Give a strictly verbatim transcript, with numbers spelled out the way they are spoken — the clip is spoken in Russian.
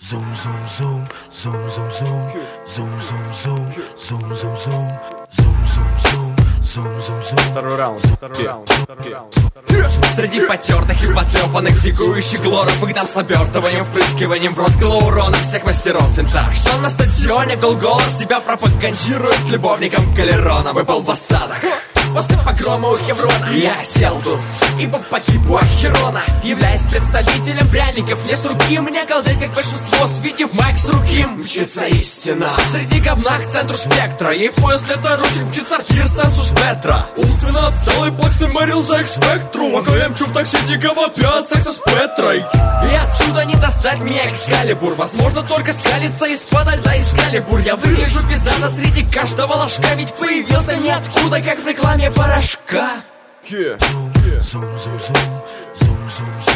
Zoom, zoom, zoom, zoom, zoom, zoom, zoom, zoom, zoom, zoom, zoom, zoom, zoom, zoom, zoom, zoom, zoom, zoom. Второй раунд, второй раунд, второй раунд. Среди потертых и потрепанных зигующих лоров, их там с обертыванием, впрыскиванием в рот глаурона всех мастеров финта, что на стадионе Голгор себя пропагандирует любовником Калерона. Выпал в осадок после погрома у Хеврона. Я сел тут, ибо по типу Ахерона, являясь представителем пряников, не с руки мне колдеть, как большинство, свидев майк с руки. Мчится истина среди говна к центру спектра, и поезд леторучек мчит сортир сенсус Петра. Умственно отсталый плаксы мэрил за экспектрум, а то я мчу в такси дико вопят секса с Петрой. И отсюда не достать меня Экскалибур, возможно только скалиться из-под льда Экскалибур. Я выгляжу пиздато среди каждого ложка, ведь появился ниоткуда, как в рекламе порошка. Yeah. Zoom, zoom, zoom, zoom, zoom, zoom.